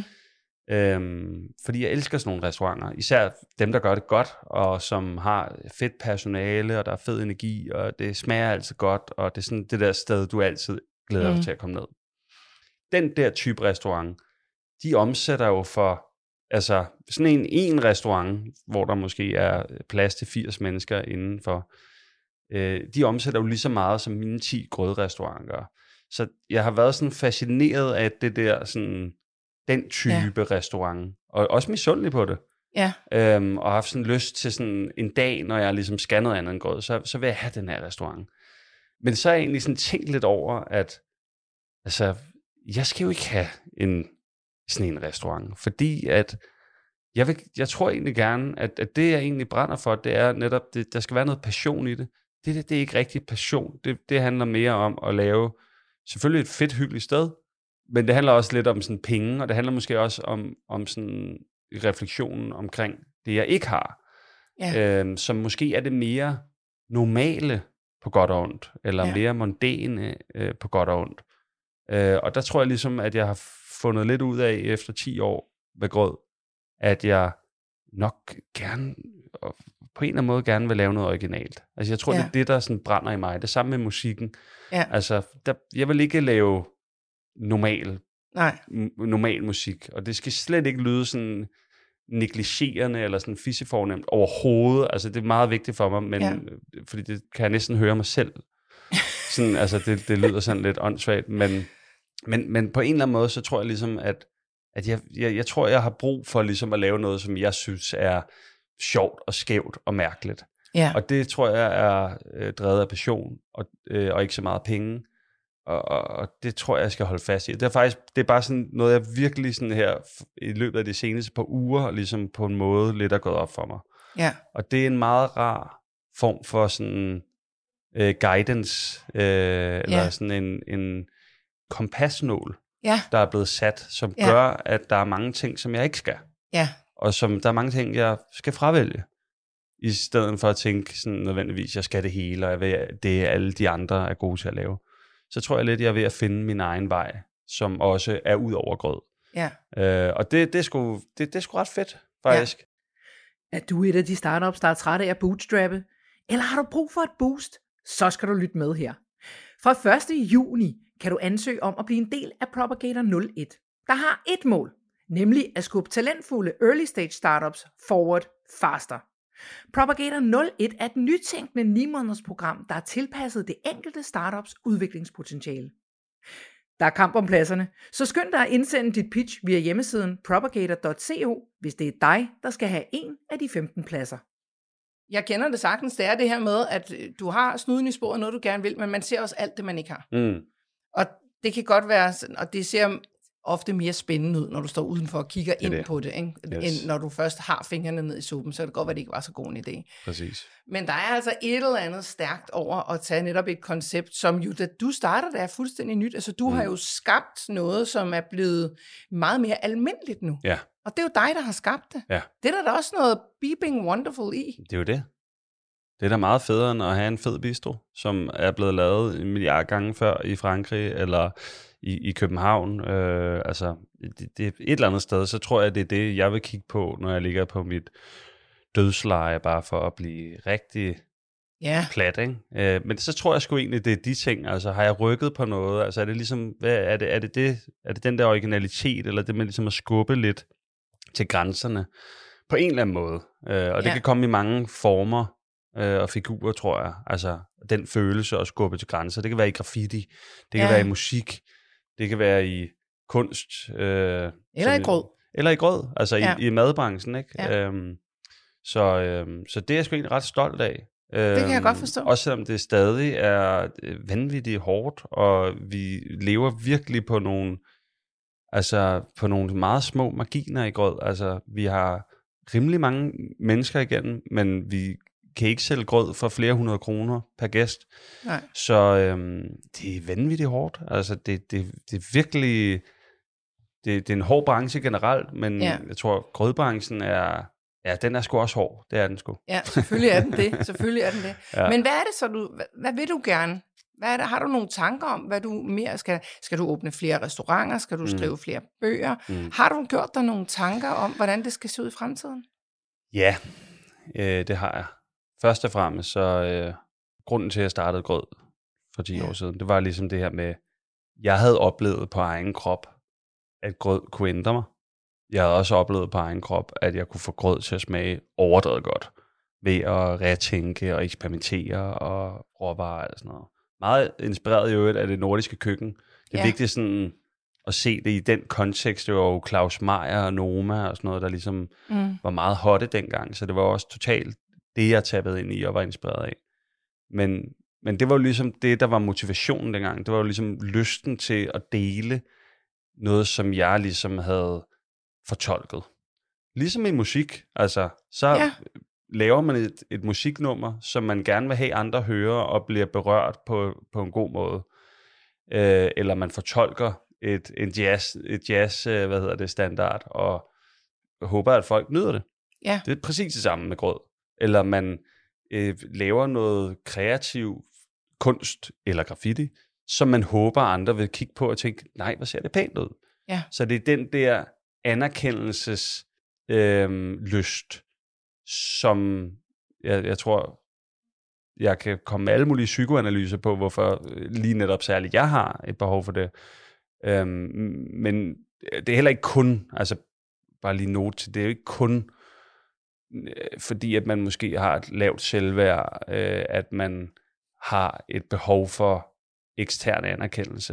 Fordi jeg elsker sådan nogle restauranter, især dem, der gør det godt, og som har fedt personale, og der er fed energi, og det smager altid godt, og det er sådan det der sted, du altid glæder dig til at komme ned. Den der type restaurant, de omsætter jo for, altså sådan en restaurant, hvor der måske er plads til 80 mennesker indenfor, de omsætter jo lige så meget som mine 10 grødrestauranter gør. Så jeg har været sådan fascineret af det der sådan, den type restaurant, og også misundelig på det.
Ja.
Og haft sådan lyst til sådan en dag, når jeg ligesom skal noget andet end grød, så vil jeg have den her restaurant. Men så er jeg egentlig sådan tænkt lidt over, at altså, jeg skal jo ikke have sådan en restaurant, fordi at jeg tror egentlig gerne, at det jeg egentlig brænder for, det er netop, der skal være noget passion i det. Det er ikke rigtig passion. Det handler mere om at lave selvfølgelig et fedt, hyggeligt sted, men det handler også lidt om sådan penge, og det handler måske også om sådan refleksionen omkring det, jeg ikke har. Ja. Som måske er det mere normale på godt og ondt, eller mere mondæne på godt og ondt. Og der tror jeg ligesom, at jeg har fundet lidt ud af efter 10 år med grød, at jeg nok gerne, på en eller anden måde gerne vil lave noget originalt. Altså jeg tror, det er det, der sådan brænder i mig. Det samme med musikken. Ja. Altså, jeg vil ikke lave normal musik, og det skal slet ikke lyde sådan negligerende eller sådan fissefornemt overhovedet. Altså det er meget vigtigt for mig, men fordi det kan jeg næsten høre mig selv. Sådan, altså det lyder sådan lidt åndssvagt, men på en eller anden måde, så tror jeg ligesom, at jeg tror, jeg har brug for ligesom at lave noget, som jeg synes er sjovt og skævt og mærkeligt. Ja. Og det tror jeg er drevet af passion og ikke så meget penge. Og det tror jeg skal holde fast i. Det er bare sådan noget, jeg virkelig sådan her i løbet af de seneste par uger, ligesom på en måde lidt er gået op for mig. Ja. Og det er en meget rar form for sådan guidance, eller sådan en kompasnål, der er blevet sat, som gør, at der er mange ting, som jeg ikke skal.
Ja.
Og som der er mange ting, jeg skal fravælge. I stedet for at tænke sådan nødvendigvis, jeg skal det hele, og jeg ved, det alle de andre er gode til at lave. Så tror jeg lidt, jeg er ved at finde min egen vej, som også er ud over grød.
Ja.
Og det er sgu ret fedt, faktisk.
Ja. Er du et af de startups, der er træt af at bootstrappe? Eller har du brug for et boost? Så skal du lytte med her. Fra 1. juni kan du ansøge om at blive en del af Propagator 01, der har et mål, nemlig at skubbe talentfulde early stage startups forward faster. Propagator 01 er et nytænkende 9-måneders program, der er tilpasset det enkelte startups udviklingspotentiale. Der er kamp om pladserne, så skynd dig at indsende dit pitch via hjemmesiden propagator.co, hvis det er dig, der skal have en af de 15 pladser. Jeg kender det sagtens, det er det her med, at du har snuden i sporet, noget du gerne vil, men man ser også alt det, man ikke har.
Mm.
Og det kan godt være sådan, og det ser ofte mere spændende ud, når du står udenfor og kigger ind på det, ikke? End når du først har fingrene ned i suppen, så kan det godt være, det ikke var så god en idé.
Præcis.
Men der er altså et eller andet stærkt over at tage netop et koncept, som jo, da du starter, det er fuldstændig nyt. Altså, du har jo skabt noget, som er blevet meget mere almindeligt nu.
Ja.
Og det er jo dig, der har skabt det.
Ja.
Det er der også noget beeping wonderful i.
Det er jo det. Det er da meget federe end at have en fed bistro, som er blevet lavet 1 milliard gange før i Frankrig, eller i København. Altså, det er et eller andet sted, så tror jeg, det er det, jeg vil kigge på, når jeg ligger på mit dødsleje, bare for at blive rigtig plat, ikke? Men så tror jeg sgu egentlig, det er de ting. Altså, har jeg rykket på noget? Altså, er det ligesom, er det den der originalitet, eller det med ligesom at skubbe lidt til grænserne på en eller anden måde? Og det kan komme i mange former og figurer, tror jeg. Altså, den følelse at skubbe til grænser. Det kan være i graffiti, det kan være i musik, det kan være i kunst.
Eller i grød.
Eller i grød, altså i madbranchen, ikke? Ja. Så det er jeg sgu egentlig ret stolt af.
Det kan jeg godt forstå.
Også selvom det stadig er vanvittigt hårdt, og vi lever virkelig på nogle meget små marginer i grød. Altså, vi har rimelig mange mennesker igennem, men vi kan ikke sælge grød for flere 100 kroner per gæst. Nej. Så det er vanvittigt hårdt. Altså, det er virkelig... Det er en hård branche generelt, men jeg tror, grødbranchen den er sgu også hård. Det er den sgu.
Ja, selvfølgelig er den det. Selvfølgelig er den det. Ja. Men hvad er det så, hvad vil du gerne? Har du nogle tanker om, hvad du mere skal? Skal du åbne flere restauranter? Skal du skrive flere bøger? Har du gjort dig nogle tanker om, hvordan det skal se ud i fremtiden?
Ja, det har jeg. Først og fremmest, så grunden til, at jeg startede grød for 10 år siden, det var ligesom det her med, jeg havde oplevet på egen krop, at grød kunne ændre mig. Jeg havde også oplevet på egen krop, at jeg kunne få grød til at smage overdrevet godt, ved at retænke og eksperimentere og råvarer og sådan noget. Meget inspireret i øvrigt af det nordiske køkken. Det er vigtigt sådan at se det i den kontekst. Det var jo Claus Meyer og Noma og sådan noget, der ligesom var meget hotte dengang, så det var også totalt det, jeg tappede ind i og var inspireret af. Men det var jo ligesom det, der var motivationen dengang. Det var jo ligesom lysten til at dele noget, som jeg ligesom havde fortolket. Ligesom i musik, altså, så laver man et musiknummer, som man gerne vil have andre høre og bliver berørt på en god måde. Eller man fortolker et jazz standard, og håber, at folk nyder det. Ja. Det er præcis det samme med grød. Eller man laver noget kreativ kunst eller graffiti, som man håber, andre vil kigge på og tænke, nej, hvor ser det pænt ud. Ja. Så det er den der anerkendelses lyst, som jeg tror, jeg kan komme med alle mulige psykoanalyser på, hvorfor lige netop særligt jeg har et behov for det. Men det er heller ikke kun, altså bare lige note til, det er jo ikke kun fordi, at man måske har et lavt selvværd, at man har et behov for ekstern anerkendelse.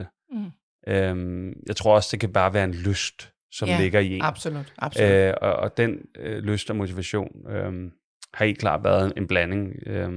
Jeg tror også, det kan bare være en lyst, som ligger i en.
Absolut.
Og den lyst og motivation har helt klart været en blanding.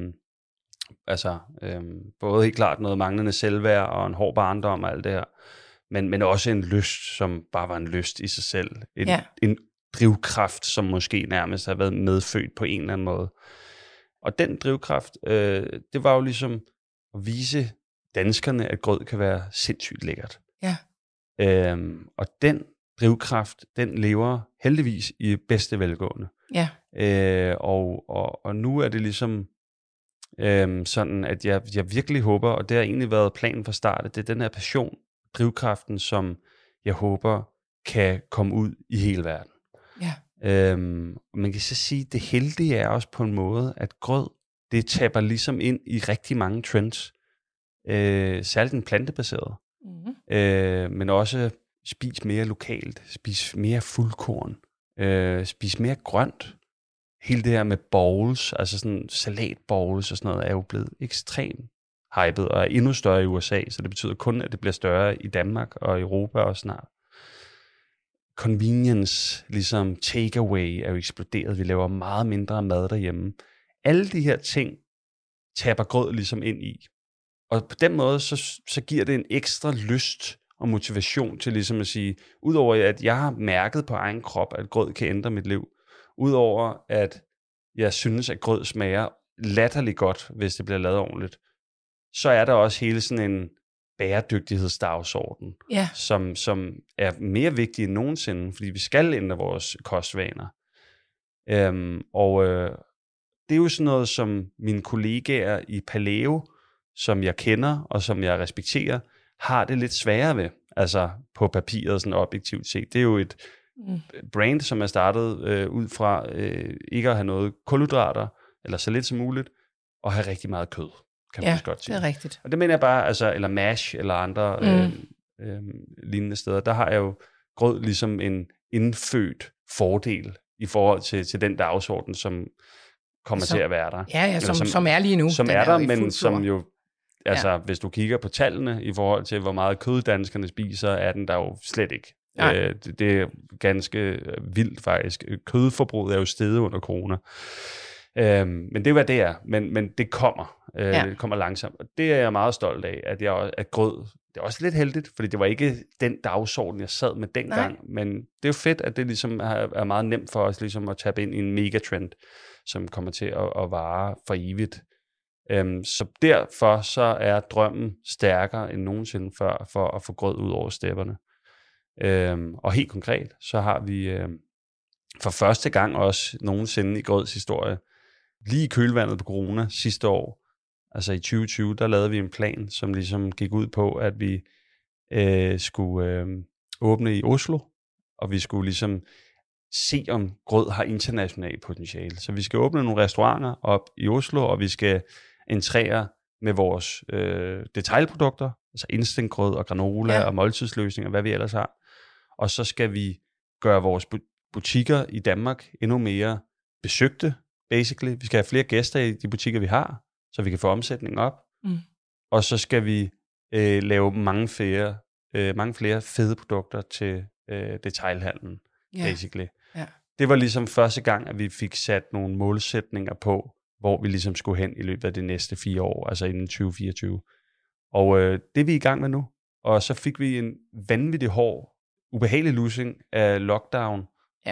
Både helt klart noget manglende selvværd og en hård barndom og alt det her, men også en lyst, som bare var en lyst i sig selv. En drivkraft, som måske nærmest har været medfødt på en eller anden måde. Og den drivkraft, det var jo ligesom vise danskerne, at grød kan være sindssygt lækkert.
Ja.
Og den drivkraft, den lever heldigvis i bedste velgående.
Ja.
Og nu er det ligesom sådan, at jeg virkelig håber, og det har egentlig været planen fra start, det er den her passion, drivkraften, som jeg håber kan komme ud i hele verden.
Ja.
Man kan så sige, at det heldige er også på en måde, at grød, det taber ligesom ind i rigtig mange trends. Særligt den plantebaserede. Men også spis mere lokalt, spis mere fuldkorn, spis mere grønt. Hele det her med bowls, altså sådan salatbowls og sådan noget, er jo blevet ekstremt hypet og er endnu større i USA, så det betyder kun, at det bliver større i Danmark og Europa også snart. Convenience, ligesom takeaway, er jo eksploderet. Vi laver meget mindre mad derhjemme. Alle de her ting taber grød ligesom ind i. Og på den måde, så giver det en ekstra lyst og motivation til ligesom at sige, udover at jeg har mærket på egen krop, at grød kan ændre mit liv, udover at jeg synes, at grød smager latterligt godt, hvis det bliver lavet ordentligt, så er der også hele sådan en bæredygtighedsdagsorden, som er mere vigtig end nogensinde, fordi vi skal ændre vores kostvaner. Det er jo sådan noget, som mine kollegaer i Paleo, som jeg kender og som jeg respekterer, har det lidt sværere ved, altså på papiret sådan objektivt set. Det er jo et brand, som er startet ud fra ikke at have noget kulhydrater, eller så lidt som muligt, og have rigtig meget kød, kan man godt sige.
Det er rigtigt.
Og det mener jeg bare, altså, eller MASH, eller andre lignende steder, der har jeg jo grød ligesom en indfødt fordel i forhold til den dagsorden, som kommer til at være der.
Ja, som er lige nu.
Som er der, men som jo, altså hvis du kigger på tallene i forhold til, hvor meget kød danskerne spiser, er den der jo slet ikke. Det er ganske vildt faktisk. Kødforbruget er jo steget under corona. Men det er hvad det er. Men det kommer. Det kommer langsomt. Og det er jeg meget stolt af, at grød, det er også lidt heldigt, fordi det var ikke den dagsorden, jeg sad med dengang. Men det er jo fedt, at det ligesom er meget nemt for os ligesom at tabe ind i en megatrend, som kommer til at vare for evigt. Så derfor så er drømmen stærkere end nogensinde før, for at få grød ud over stepperne. Og helt konkret, så har vi for første gang også nogensinde i grøds historie, lige i kølvandet på corona sidste år, altså i 2020, der lavede vi en plan, som ligesom gik ud på, at vi skulle åbne i Oslo, og vi skulle ligesom se, om grød har internationalt potentiale. Så vi skal åbne nogle restauranter op i Oslo, og vi skal entrere med vores detailprodukter, altså instantgrød og granola og måltidsløsninger, hvad vi ellers har. Og så skal vi gøre vores butikker i Danmark endnu mere besøgte, basically. Vi skal have flere gæster i de butikker, vi har, så vi kan få omsætningen op. Og så skal vi lave mange flere fede produkter til detailhandlen, basically. Ja. Det var ligesom første gang, at vi fik sat nogle målsætninger på, hvor vi ligesom skulle hen i løbet af de næste 4 år, altså inden 2024. Og det er vi i gang med nu. Og så fik vi en vanvittig hård, ubehagelig losing af lockdown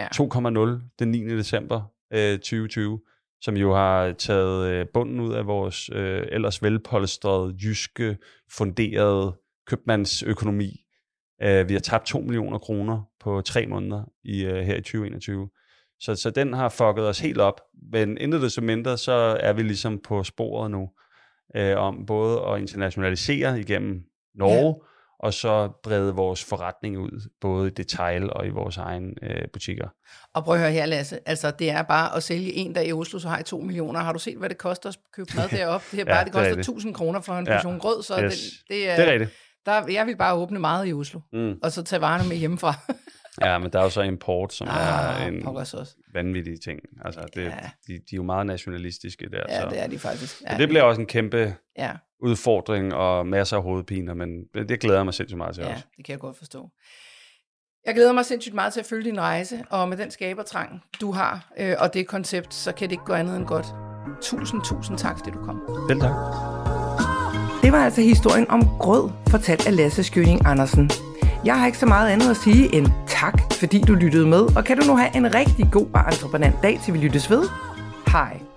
2.0 den 9. december 2020, som jo har taget bunden ud af vores ellers velpolstrede, jyske, funderede købmandsøkonomi. Vi har tabt 2 millioner kroner på 3 måneder her i 2021. Så den har fucket os helt op. Men intet det så mindre, så er vi ligesom på sporet nu, om både at internationalisere igennem Norge, og så brede vores forretning ud, både i detail og i vores egen butikker.
Og prøv at høre her, Lasse, altså det er bare at sælge en dag i Oslo, så har I 2 millioner. Har du set, hvad det koster at købe mad deroppe? Det er bare, det koster 1.000 kroner for en portion grød, så det er rigtigt. Jeg vil bare åbne meget i Oslo, og så tage varerne med hjemmefra.
Ja, men der er jo så import, som er en vanvittig ting. Altså, de er jo meget nationalistiske der.
Ja,
så.
Det er de faktisk. Ja,
det bliver også en kæmpe udfordring og masser af hovedpiner, men det glæder jeg mig sindssygt meget til også.
Ja, det kan jeg godt forstå. Jeg glæder mig sindssygt meget til at følge din rejse, og med den skabertrang, du har, og det koncept, så kan det ikke gå andet end godt. Tusind tak, fordi du kom.
Vel tak.
Det var altså historien om grød, fortalt af Lasse Skøning Andersen. Jeg har ikke så meget andet at sige end tak, fordi du lyttede med, og kan du nu have en rigtig god og entreprenant dag, til vi lyttes ved. Hej.